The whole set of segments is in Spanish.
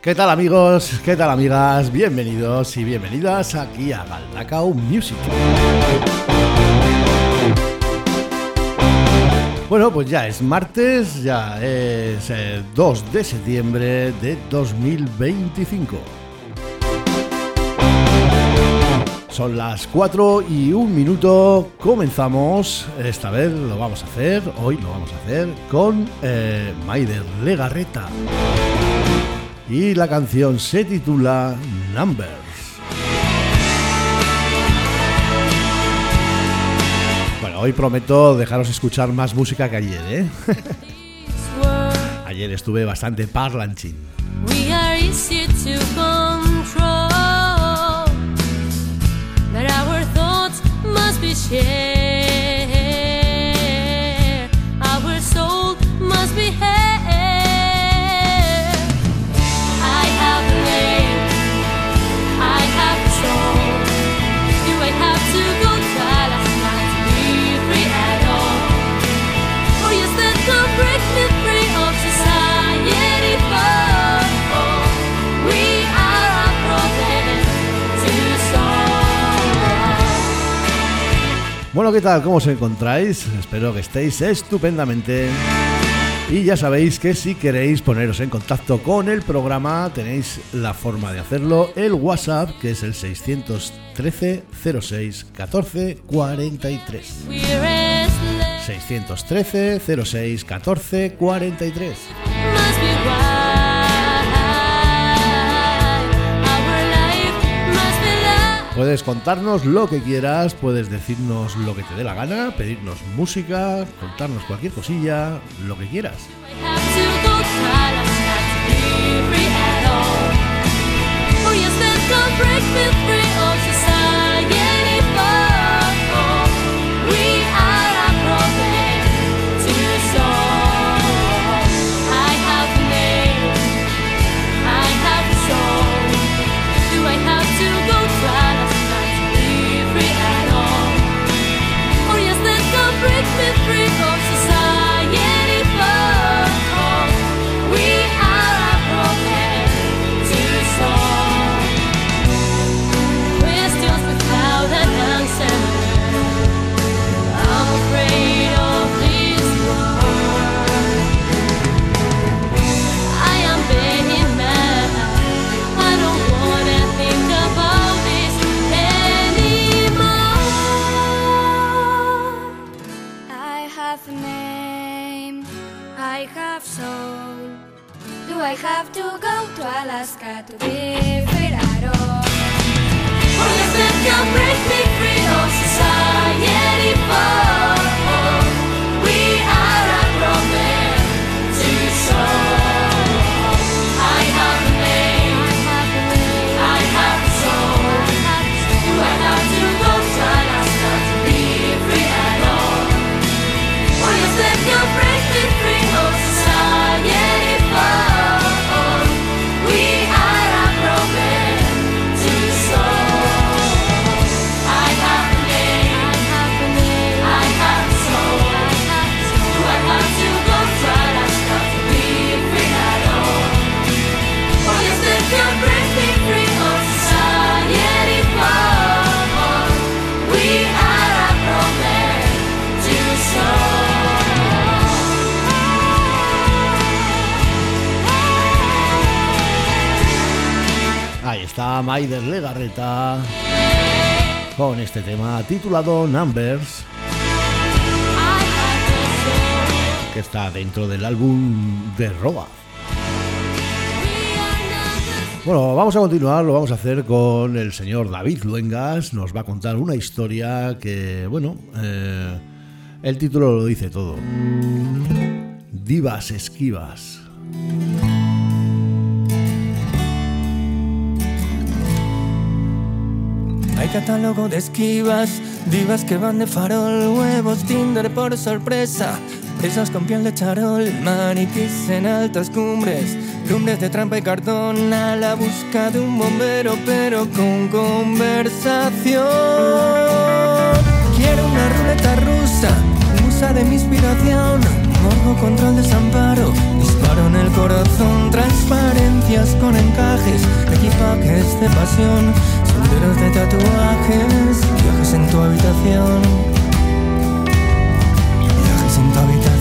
¿Qué tal amigos? ¿Qué tal amigas? Bienvenidos y bienvenidas aquí a Galdakao Music. Bueno, pues ya es martes, ya es 2 de septiembre de 2025. Son las 4:01, comenzamos, esta vez lo vamos a hacer, hoy lo vamos a hacer con Maider Legarreta. Y la canción se titula Numbers. Bueno, hoy prometo dejaros escuchar más música que ayer, ¿eh? Ayer estuve bastante parlanchín. We are easy to control, but our thoughts must be shared, our soul must be held. Bueno, ¿qué tal? ¿Cómo os encontráis? Espero que estéis estupendamente. Y ya sabéis que si queréis poneros en contacto con el programa, tenéis la forma de hacerlo, el WhatsApp, que es el 613 06 14 43. 613 06 14 43. Puedes contarnos lo que quieras, puedes decirnos lo que te dé la gana, pedirnos música, contarnos cualquier cosilla, lo que quieras. I have to go to Alaska to be free at all. Oh, yes, that can break me free of society, but we are a problem to solve. I have a name, I have a soul. Do I have to go to Alaska to be free at all? Oh, yes, that can break me free of society, but Ahí está Maider Legarreta con este tema titulado Numbers, que está dentro del álbum de Roba. Bueno, vamos a continuar, lo vamos a hacer con el señor David Luengas. Nos va a contar una historia que, bueno, el título lo dice todo. Divas esquivas. Hay catálogo de esquivas, divas que van de farol, huevos Tinder por sorpresa, esas con piel de charol, maniquís en altas cumbres, lumbres de trampa y cartón, a la busca de un bombero pero con conversación. Quiero una ruleta rusa, musa de mi inspiración, morbo contra el desamparo. Disparo en el corazón, transparencias con encajes, equipajes de pasión, senderos de tatuajes, viajes en tu habitación, viajes en tu habitación.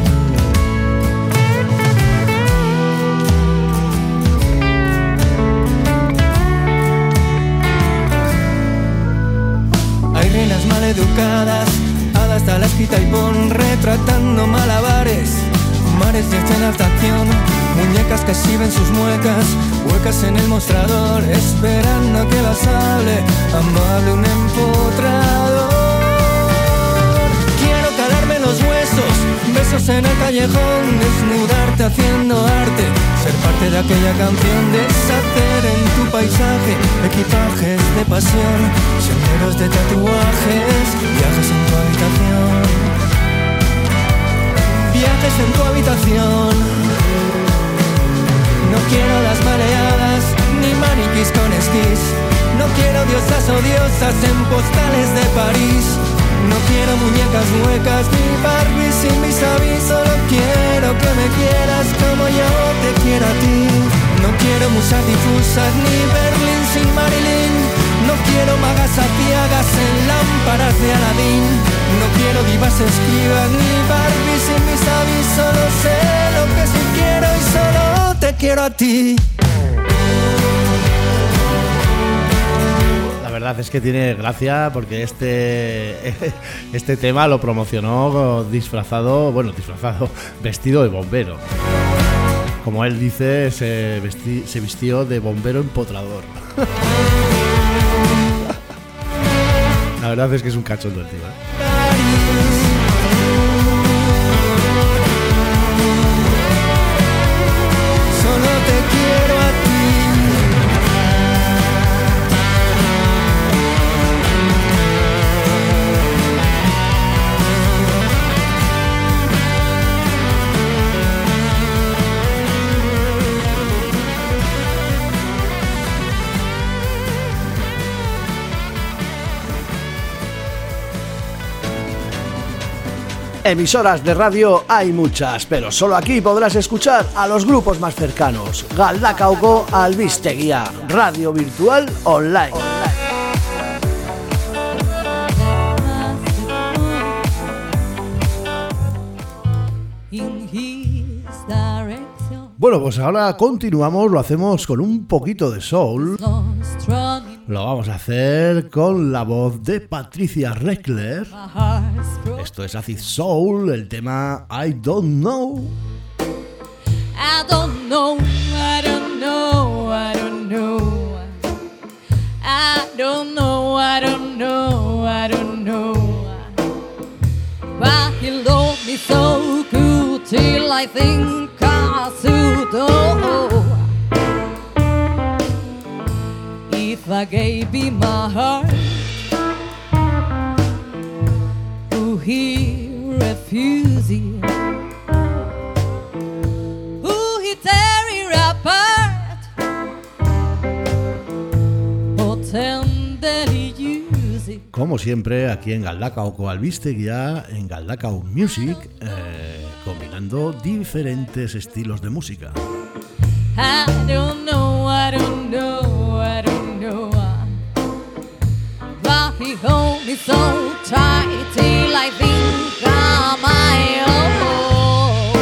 Hay reinas maleducadas, hadas a la esquita y pon, retratando malabares, mares de escenas de acción, muñecas que exhiben sus muecas, huecas en el mostrador, esperando que las hable, amable un empotrador. Quiero calarme los huesos, besos en el callejón, desnudarte haciendo arte, ser parte de aquella canción, deshacer en tu paisaje equipajes de pasión, senderos de tatuajes, viajes en tu habitación, viajes en tu habitación. No quiero las mareadas, ni maniquís con esquís, no quiero diosas o diosas en postales de París, no quiero muñecas huecas ni Barbies sin vis a vis, solo quiero que me quieras como yo te quiero a ti. No quiero musas difusas ni Berlín sin Marilyn, no quiero magas aciagas en lámparas de Aladín, no quiero divas esquivas ni Barbies sin vis a vis, solo sé lo que sí quiero y solo te quiero a ti. La verdad es que tiene gracia porque este tema lo promocionó vestido de bombero. Como él dice, se vistió de bombero empotrador. La verdad es que es un cachondo el tío, ¿eh? Solo te quiero a ti. Emisoras de radio hay muchas, pero solo aquí podrás escuchar a los grupos más cercanos. Galdakaoko Albistegia, radio virtual online. Bueno, pues ahora continuamos, lo hacemos con un poquito de soul. Lo vamos a hacer con la voz de Patricia Reckler. Esto es Acid Soul, el tema I Don't Know. I don't know, I don't know, I don't know. I don't know, I don't know, I don't know. But he loved me so good till I think I should know. If I gave him my heart, would he refuse it? Would he tear it apart? Or tenderly use it? Como siempre, aquí en Galdakaoko Albistegia, en Galdakao Music, combinando diferentes estilos de música. I don't know, I don't know, I don't know. But he hold me so tight till I think I'm my own.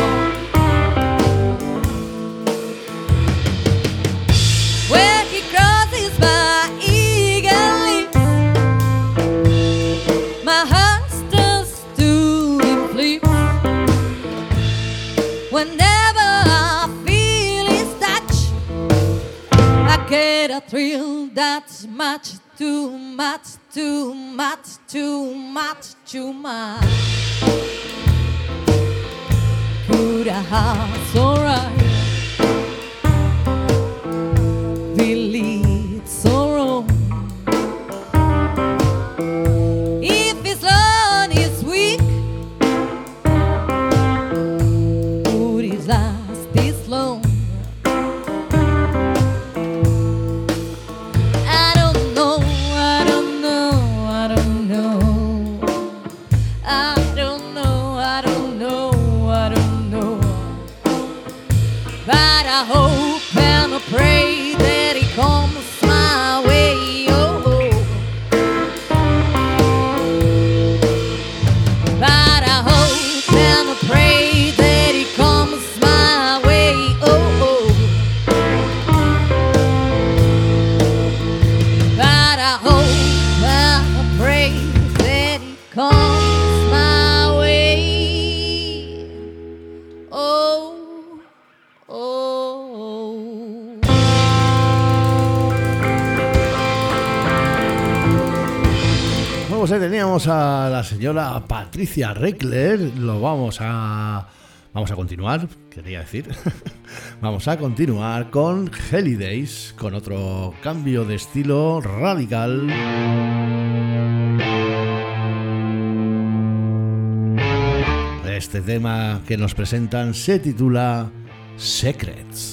When he crosses my eager lips, my heart starts to flip. Whenever I feel his touch, I get a thrill that's much too much, too much, too much, too much. Could a heart so right believe so wrong? If his love is weak, would it last this long? I don't know, I don't know, I don't know. I don't know, I don't know, I don't know. I hope and I pray that he comes my way. Oh, oh. But I hope and I pray that he comes my way. Oh, oh. But I hope and I pray that he comes my way. Oh, oh. Bueno, pues ahí teníamos a la señora Patricia Reckler. Vamos a continuar, quería decir. Vamos a continuar con Holidays, con otro cambio de estilo radical. Este tema que nos presentan se titula Secrets.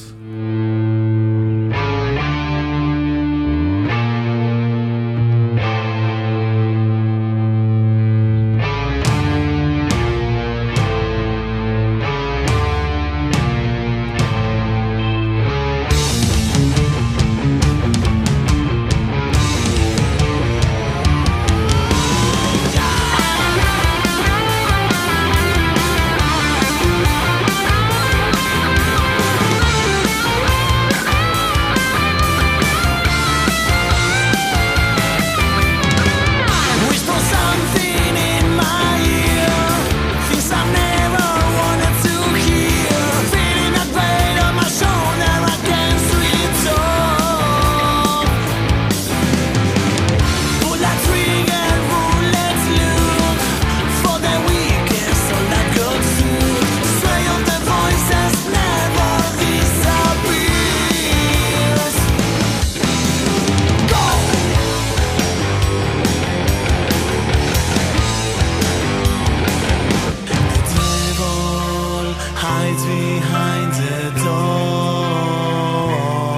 Behind the door,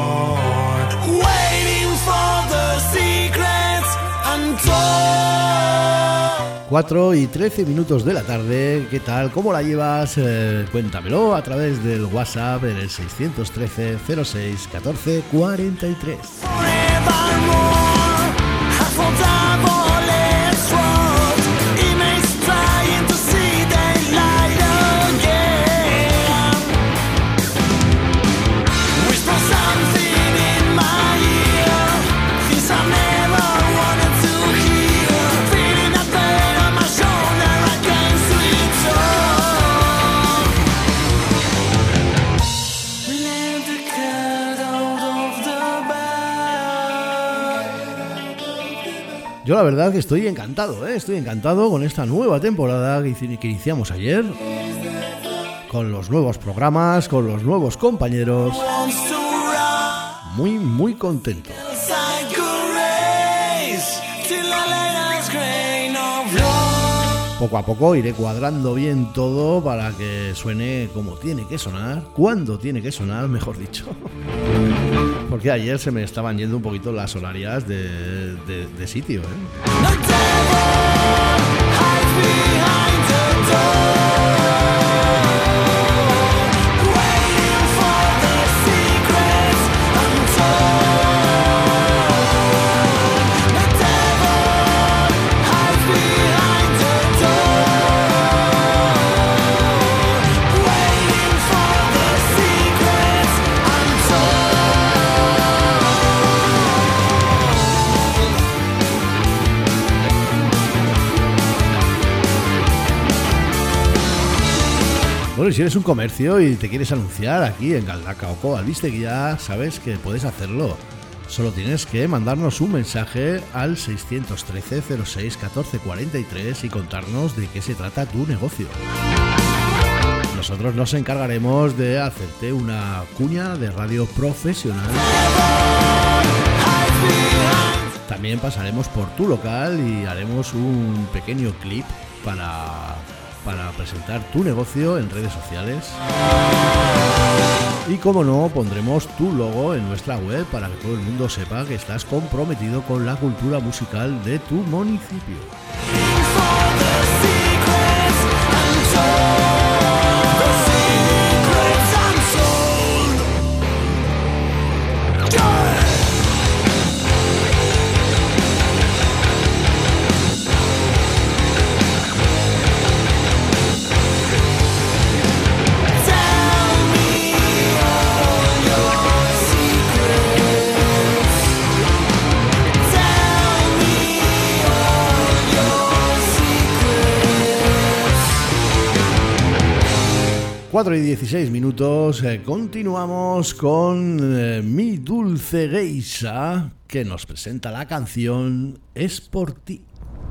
waiting for the secrets untold. 4 y 13 minutos de la tarde. ¿Qué tal? ¿Cómo la llevas? Cuéntamelo a través del WhatsApp en el 613 06 14 43. Forevermore, half of double-edged sword, images trying to see daylight again. Whisper something in my ear, things I never wanted to hear. Feeling that pain on my shoulder, I can't switch off. Let the cat out of the bag. Yo la verdad que estoy encantado, estoy encantado con esta nueva temporada que iniciamos ayer, con los nuevos programas, con los nuevos compañeros. Wants to run Muy contento. inside your race till the latest grain of love. Poco a poco iré cuadrando bien todo para que suene como tiene que sonar, cuando tiene que sonar, mejor dicho. Porque ayer se me estaban yendo un poquito las horarias de sitio, The devil hides behind the door, waiting for the secrets untold. The devil hides behind the door, waiting for the secrets untold. Bueno, y si eres un comercio y te quieres anunciar aquí en Galdakao Albiste, ya sabes que puedes hacerlo. Solo tienes que mandarnos un mensaje al 613 06 14 43 y contarnos de qué se trata tu negocio. Nosotros nos encargaremos de hacerte una cuña de radio profesional. También pasaremos por tu local y haremos un pequeño clip para presentar tu negocio en redes sociales. Y como no, pondremos tu logo en nuestra web para que todo el mundo sepa que estás comprometido con la cultura musical de tu municipio. 4:16, continuamos con Mi Dulce Geisha, que nos presenta la canción Es por ti.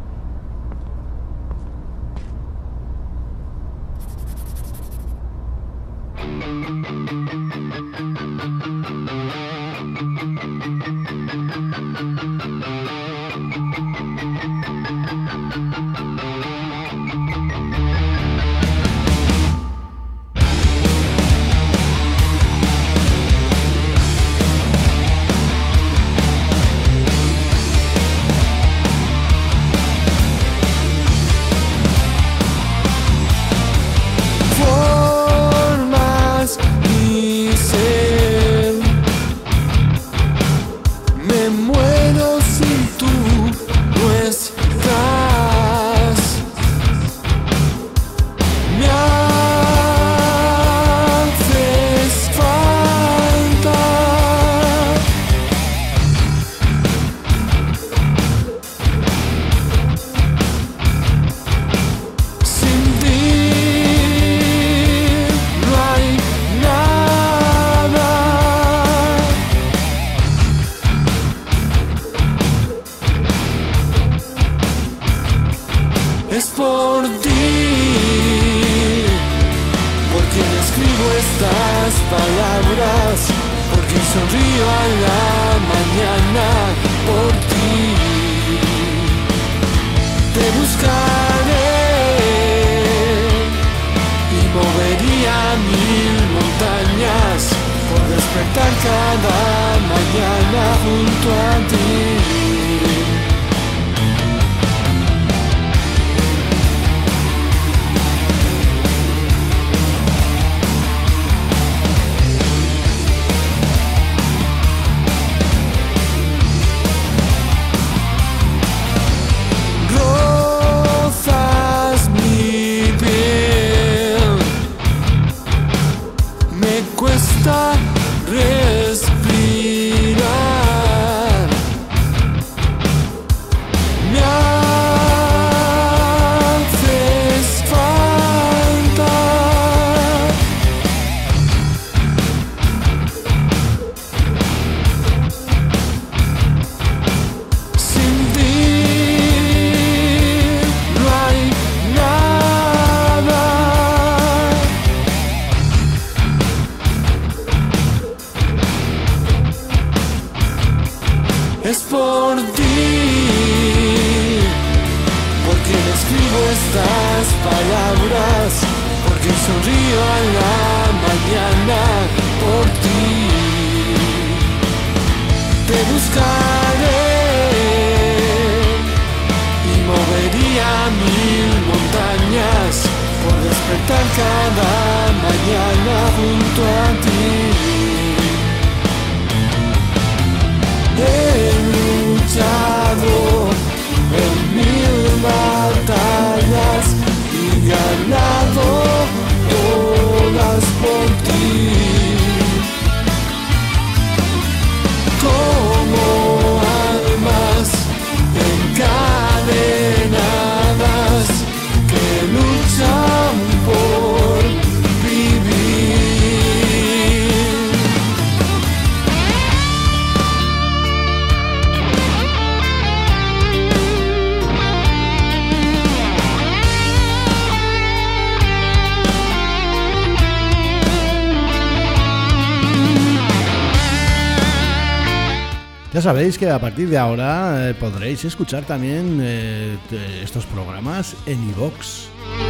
Ya sabéis que a partir de ahora podréis escuchar también estos programas en iVoox.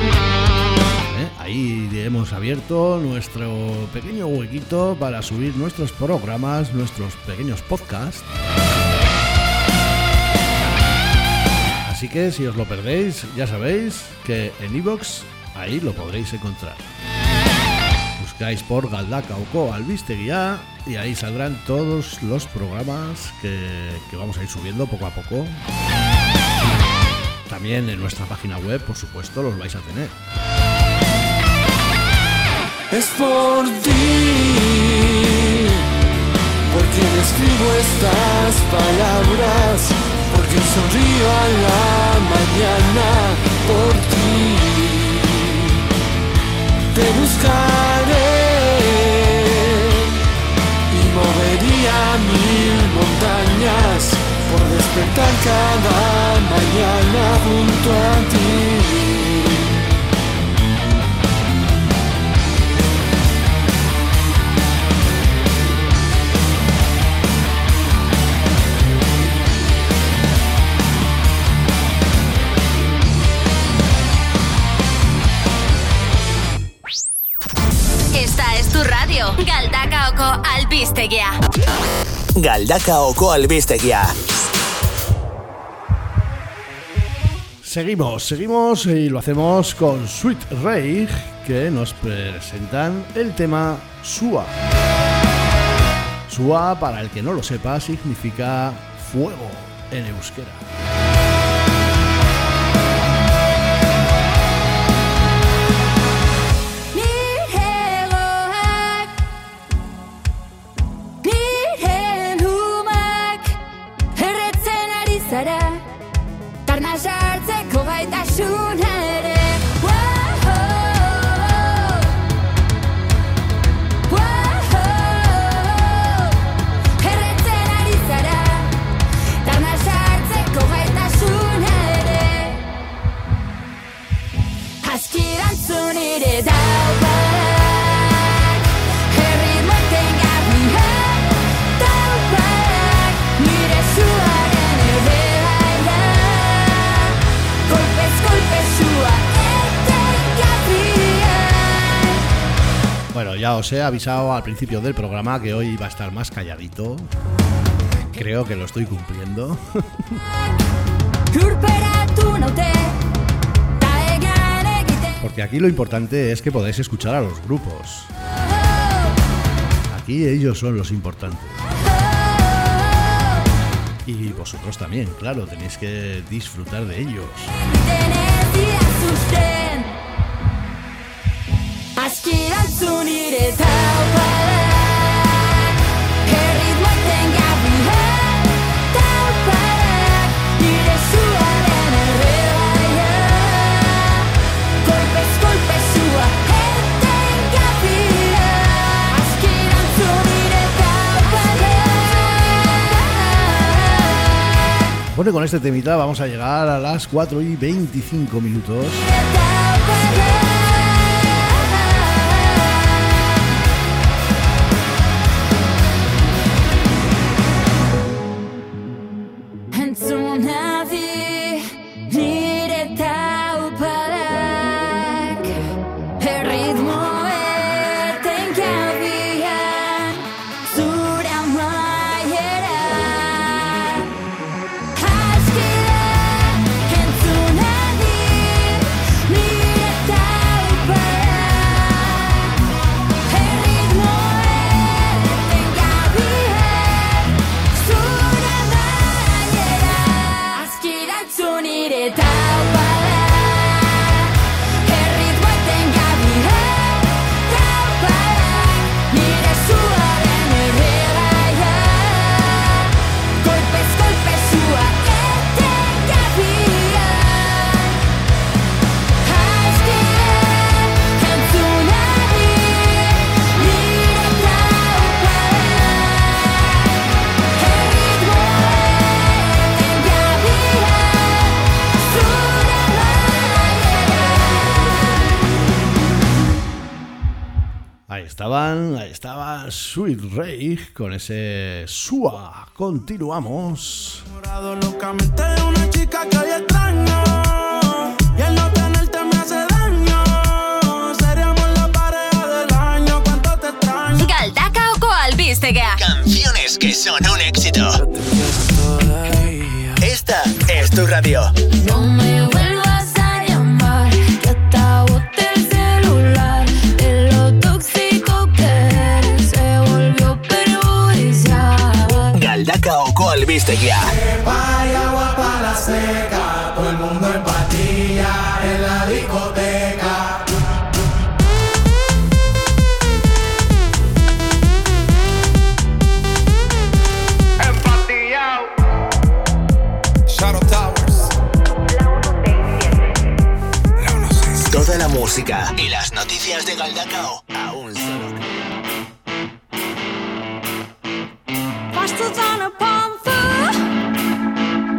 Ahí hemos abierto nuestro pequeño huequito para subir nuestros programas, nuestros pequeños podcasts. Así que si os lo perdéis, ya sabéis que en iVoox ahí lo podréis encontrar. Buscáis por Galdakao Albistegia y ahí saldrán todos los programas que vamos a ir subiendo poco a poco. También en nuestra página web, por supuesto, los vais a tener. Es por ti, porque escribo estas palabras, porque sonrío a la mañana por ti. Te buscaré despertar cada mañana junto a ti. Esta es tu radio. Galdakaoko albistegia. Galdakaoko albistegia. Seguimos y lo hacemos con Sweet Rage, que nos presentan el tema Sua. Sua, para el que no lo sepa, significa fuego en euskera. Tarna sartzeko gaitasuna ere. Erretzen ari zara, tarna sartzeko gaitasuna ere. Aski erantzun ere dauparak, erritmo etengabiak dauparak, nire zuaren ere. Bueno, ya os he avisado al principio del programa que hoy va a estar más calladito. Creo que lo estoy cumpliendo. Porque aquí lo importante es que podáis escuchar a los grupos. Aquí ellos son los importantes. Y vosotros también, claro, tenéis que disfrutar de ellos. Bueno, con este temita vamos a llegar a las 4:25. Ahí estaba Sweet Rage con ese Sua. Continuamos. Locamente una chica que hoy extraño, y el no tenerte me hace daño. Seríamos la pareja del año, cuánto te extraño. Galdakaoko albistegia. Canciones que son un éxito. Esta es tu radio. No me vuelvas a llamar, que hasta boté el celular. De lo tóxico que eres, se volvió perjudicial. Galdakaoko albistegia. Vaya agua para la seca, todo el mundo en patilla en la discoteca. Toda la música y las noticias de Galdakao a un solo clic. Vastels aan een pan voor.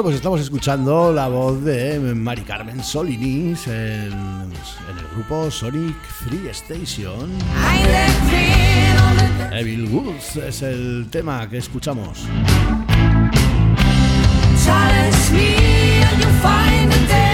pues estamos escuchando la voz de Mari Carmen Solinis en el grupo Sonic Free Station. Evil Woods es el tema que escuchamos. Challenge me and you'll find a day.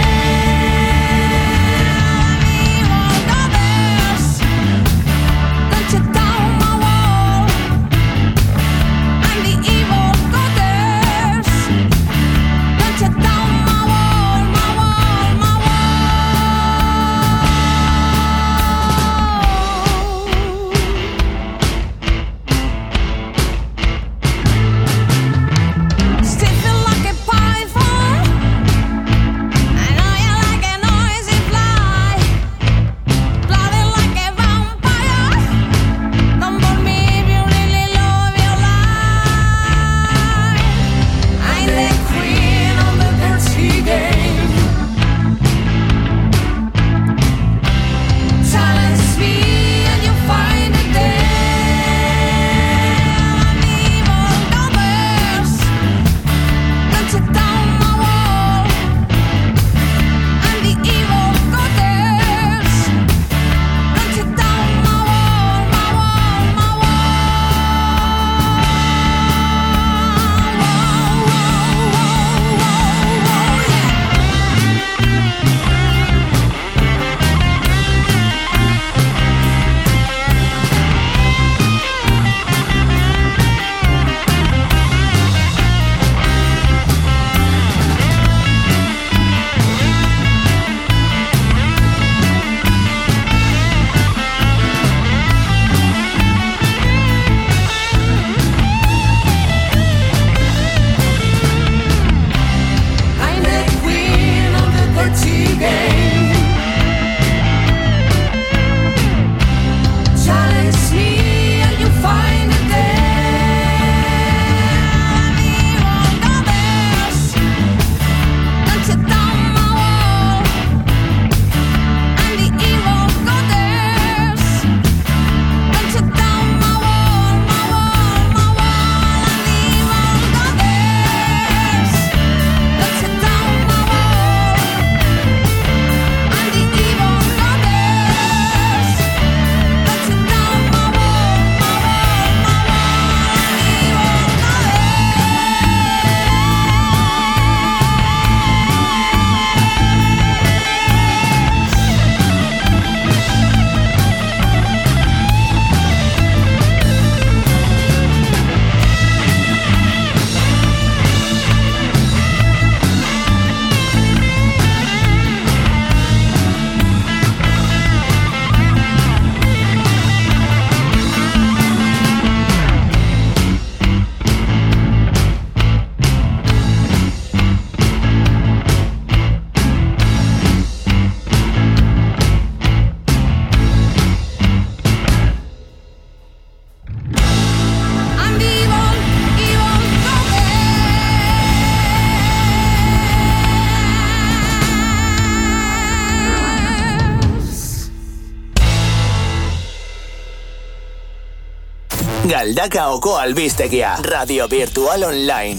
Galdakaoko albistegia, radio virtual online.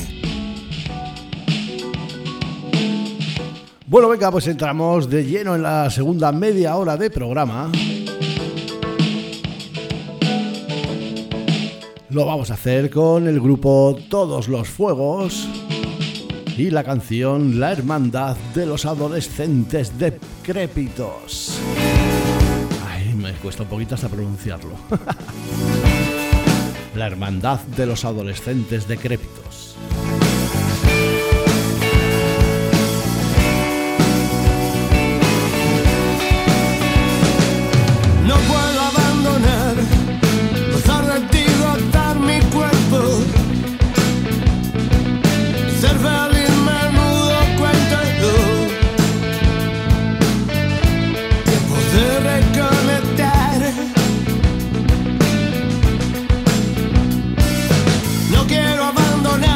Bueno, venga, pues entramos de lleno en la segunda media hora de programa. Lo vamos a hacer con el grupo Todos los Fuegos y la canción La Hermandad de los Adolescentes Decrépitos. Ay, me cuesta un poquito hasta pronunciarlo. La Hermandad de los Adolescentes Decrépitos. No puedo abandonar, gozar de ti, gozar mi cuerpo, ser feliz, menudo cuéntalo, tiempo de reconectar. No quiero abandonar.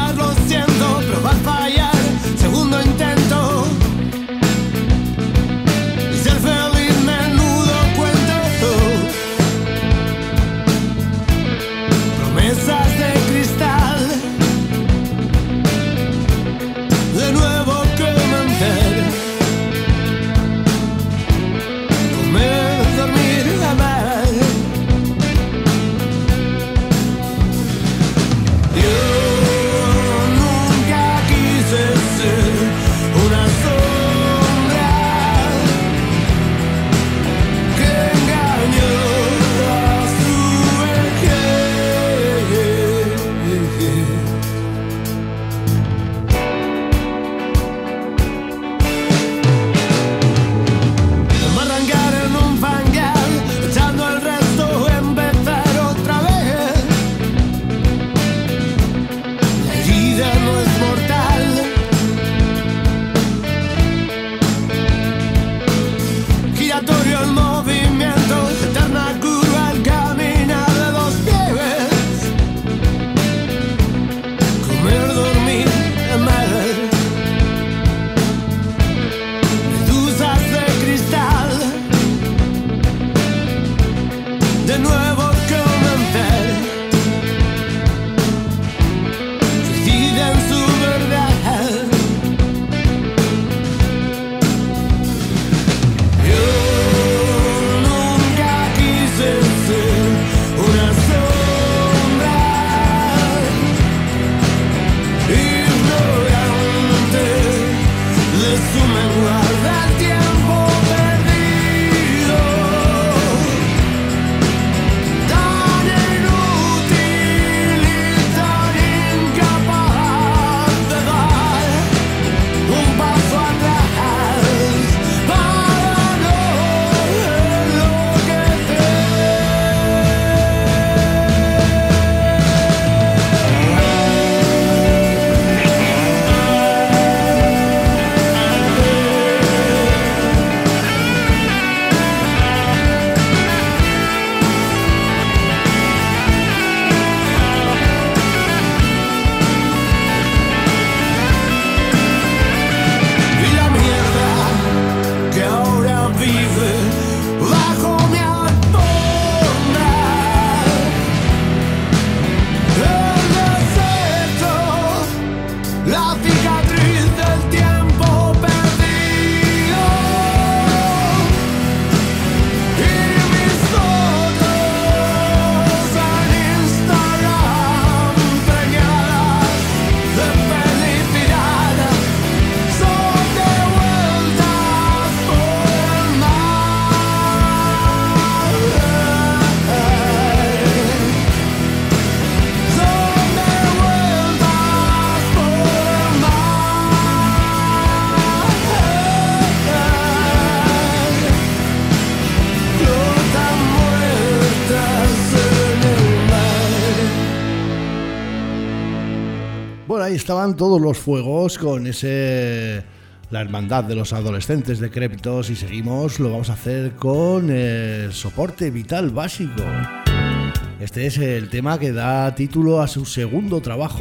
Ahí estaban todos los fuegos con la hermandad de los adolescentes decrépitos y seguimos, lo vamos a hacer con el Soporte Vital Básico. Este es el tema que da título a su segundo trabajo,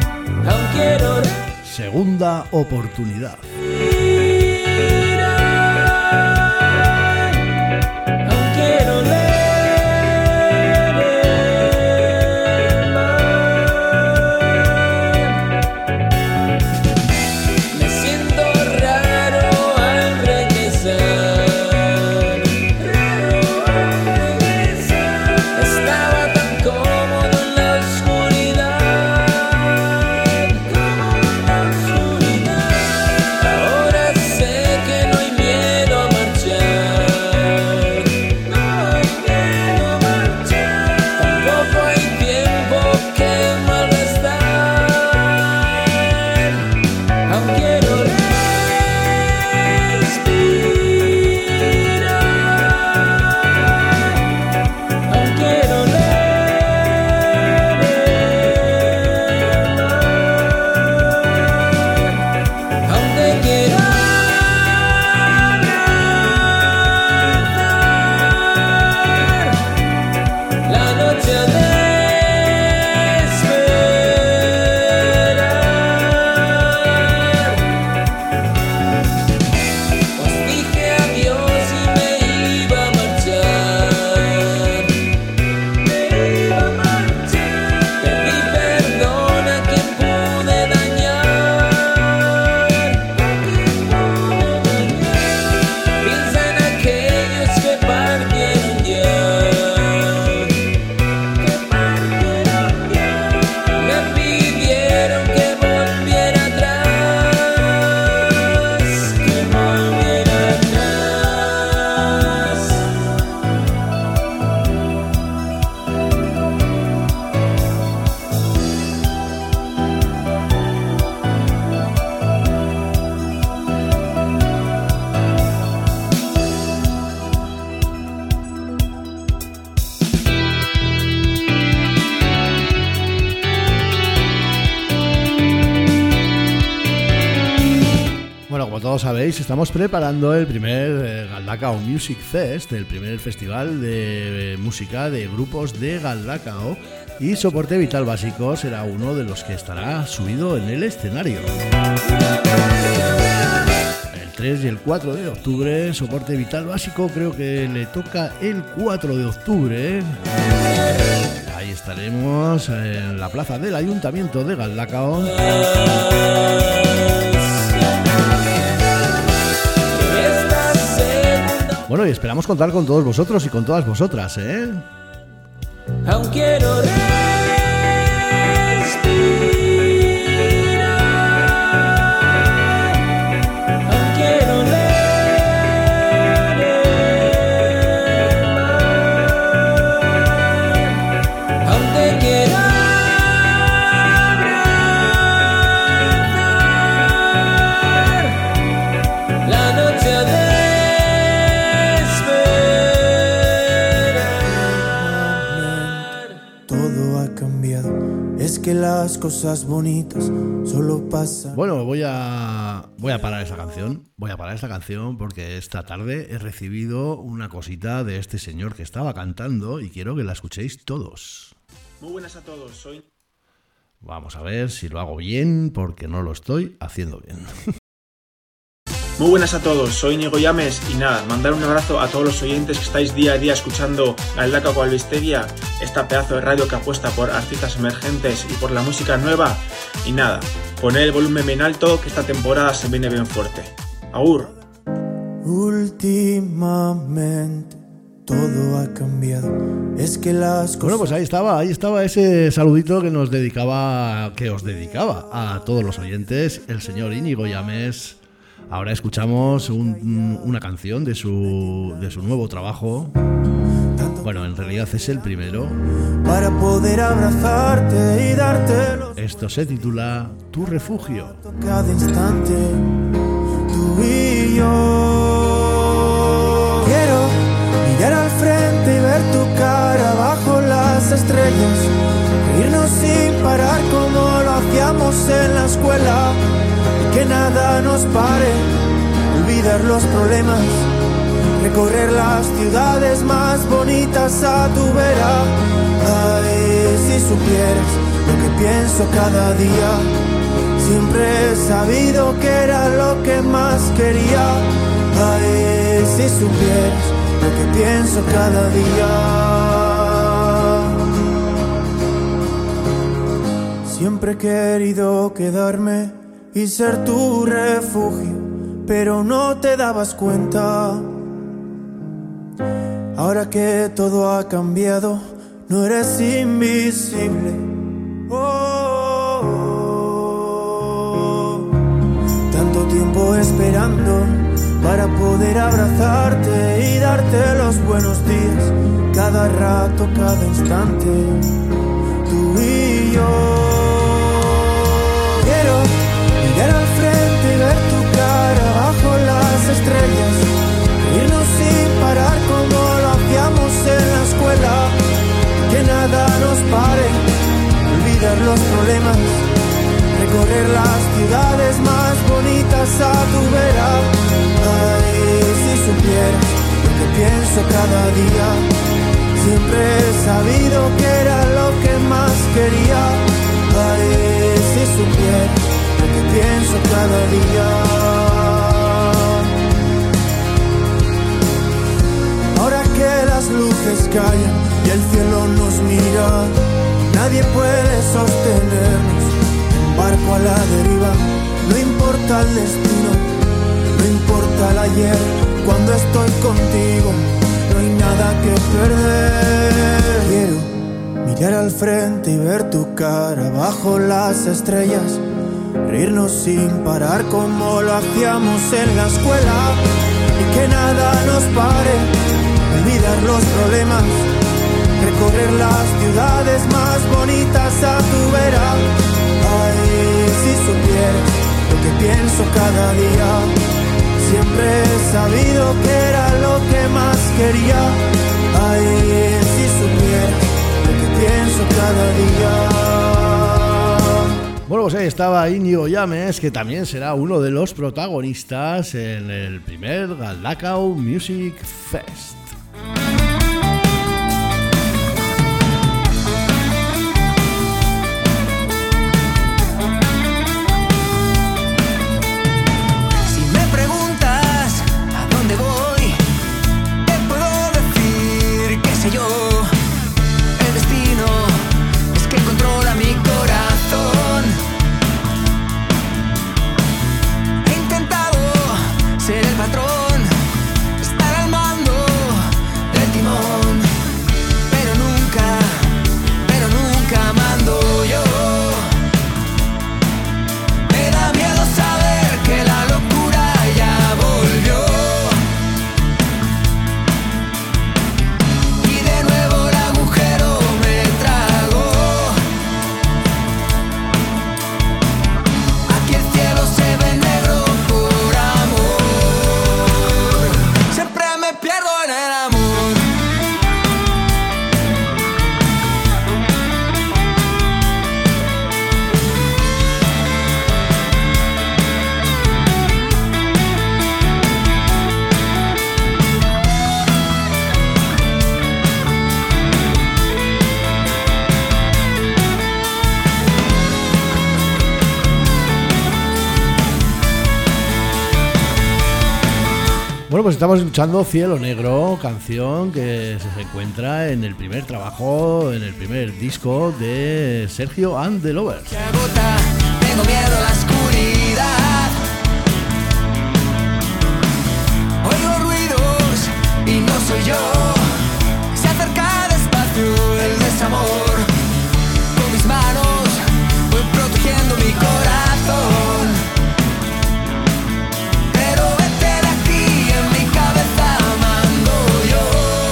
Segunda Oportunidad. Todos sabéis, estamos preparando el primer Galdakao Music Fest, el primer festival de música de grupos de Galdakao, y Soporte Vital Básico será uno de los que estará subido en el escenario. El 3 y el 4 de octubre, Soporte Vital Básico, creo que le toca el 4 de octubre. Ahí estaremos en la plaza del Ayuntamiento de Galdakao. Bueno, y esperamos contar con todos vosotros y con todas vosotras, ¿eh? Aún quiero respirar, aún quiero que las cosas bonitas solo pasan. Bueno, voy a parar esta canción. Voy a parar esta canción porque esta tarde he recibido una cosita de este señor que estaba cantando y quiero que la escuchéis todos. Muy buenas a todos, soy... Vamos a ver si lo hago bien porque no lo estoy haciendo bien. Muy buenas a todos, soy Íñigo Llames y nada, mandar un abrazo a todos los oyentes que estáis día a día escuchando Galdakao Albistegia, esta pedazo de radio que apuesta por artistas emergentes y por la música nueva. Y nada, poner el volumen bien alto que esta temporada se viene bien fuerte. ¡Agur! Últimamente todo ha cambiado. Es que las cosas... Bueno, pues ahí estaba ese saludito que os dedicaba a todos los oyentes, el señor Íñigo Llames. Ahora escuchamos una canción de su nuevo trabajo. Bueno, en realidad es el primero. Para poder abrazarte y darte los... Esto se titula Tu Refugio. Cada instante, tú y yo. Quiero mirar al frente y ver tu cara bajo las estrellas. Irnos sin parar como lo hacíamos en la escuela. Que nada nos pare, olvidar los problemas, recorrer las ciudades más bonitas a tu vera. Ay, si supieras lo que pienso cada día, siempre he sabido que era lo que más quería. Ay, si supieras lo que pienso cada día. Siempre he querido quedarme y ser tu refugio, pero no te dabas cuenta. Ahora que todo ha cambiado, no eres invisible. Tanto tiempo esperando para poder abrazarte y darte los buenos días, cada rato, cada instante, tú y yo. Quiero mirar al frente y ver tu cara bajo las estrellas, irnos sin parar como lo hacíamos en la escuela, que nada nos pare, olvidar los problemas, recorrer las ciudades más bonitas a tu vera. Ay, si supieras lo que pienso cada día, siempre he sabido que era lo que más quería. Ay, si supieras lo que pienso cada día. Ahora que las luces callan y el cielo nos mira, nadie puede sostenernos, un barco a la deriva. No importa el destino, no importa el ayer, cuando estoy contigo no hay nada que perder. Quiero mirar al frente y ver tu cara bajo las estrellas, reírnos sin parar como lo hacíamos en la escuela, y que nada nos pare, olvidar los problemas, recorrer las ciudades más bonitas a tu vera. Ay, si supieras lo que pienso cada día, siempre he sabido que era lo que más quería. Ay, si supieras lo que pienso cada día. Bueno, pues ahí estaba Íñigo Llames, que también será uno de los protagonistas en el primer Galdakao Music Fest. Ser el patrón, estar al mando Bueno, pues estamos escuchando Cielo Negro, canción que se encuentra en el primer trabajo, en el primer disco de Sergio and the Lovers. Se agota, tengo miedo a la oscuridad. Oigo ruidos y no soy yo. Se acerca despacio el desamor. Con mis manos voy protegiendo mi corazón. Pero vete de aquí, en mi cabeza mando yo.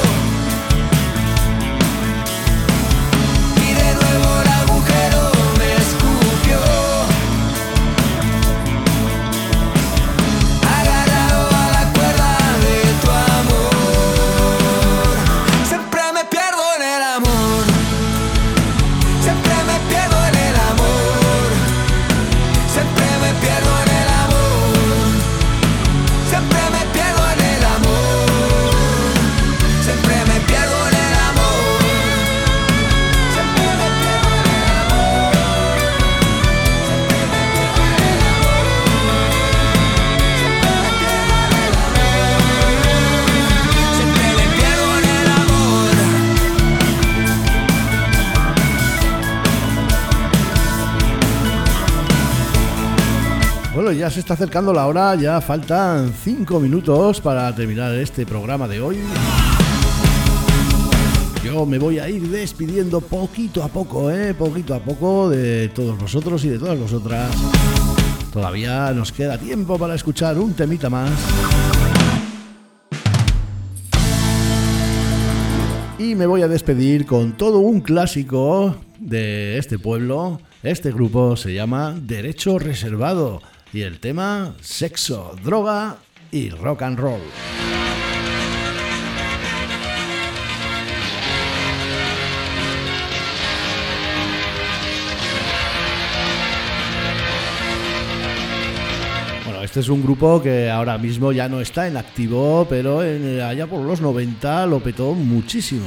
Y de nuevo el agujero me escupió. Agarrado a la cuerda de tu amor. Siempre me pierdo en el amor. Siempre me pierdo en el amor. Siempre me pierdo en el amor. Siempre me pierdo en el amor. Siempre me pierdo en el amor. Siempre me pierdo en el amor. Siempre me pierdo en el amor. Bueno, ya se está acercando la hora, ya faltan 5 minutos para terminar este programa de hoy. Yo me voy a ir despidiendo poquito a poco de todos vosotros y de todas vosotras. Todavía nos queda tiempo para escuchar un temita más. Y me voy a despedir con todo un clásico de este pueblo. Este grupo se llama Derecho Reservado y el tema Sexo, Droga y Rock and Roll. Bueno, este es un grupo que ahora mismo ya no está en activo, pero allá por los 90 lo petó muchísimo.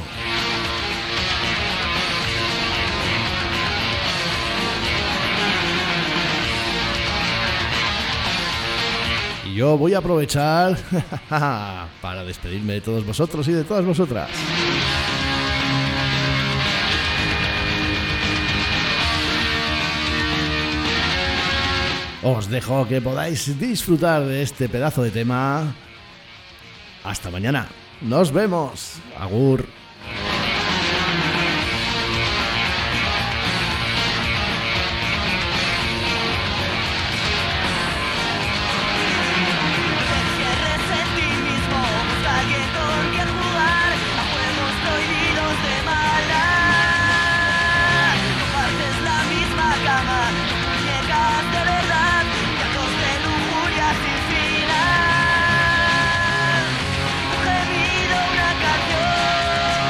Y yo voy a aprovechar para despedirme de todos vosotros y de todas vosotras. Os dejo que podáis disfrutar de este pedazo de tema. Hasta mañana. Nos vemos. Agur. Cierres en ti mismo, busca alguien con quien jugar a juegos prohibidos de maldad. Compartes la misma cama, muñecas de verdad, actos de lujuria sin final. Tu gemido una canción.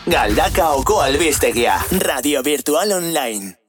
Galdakaoko albistegia, radio virtual online.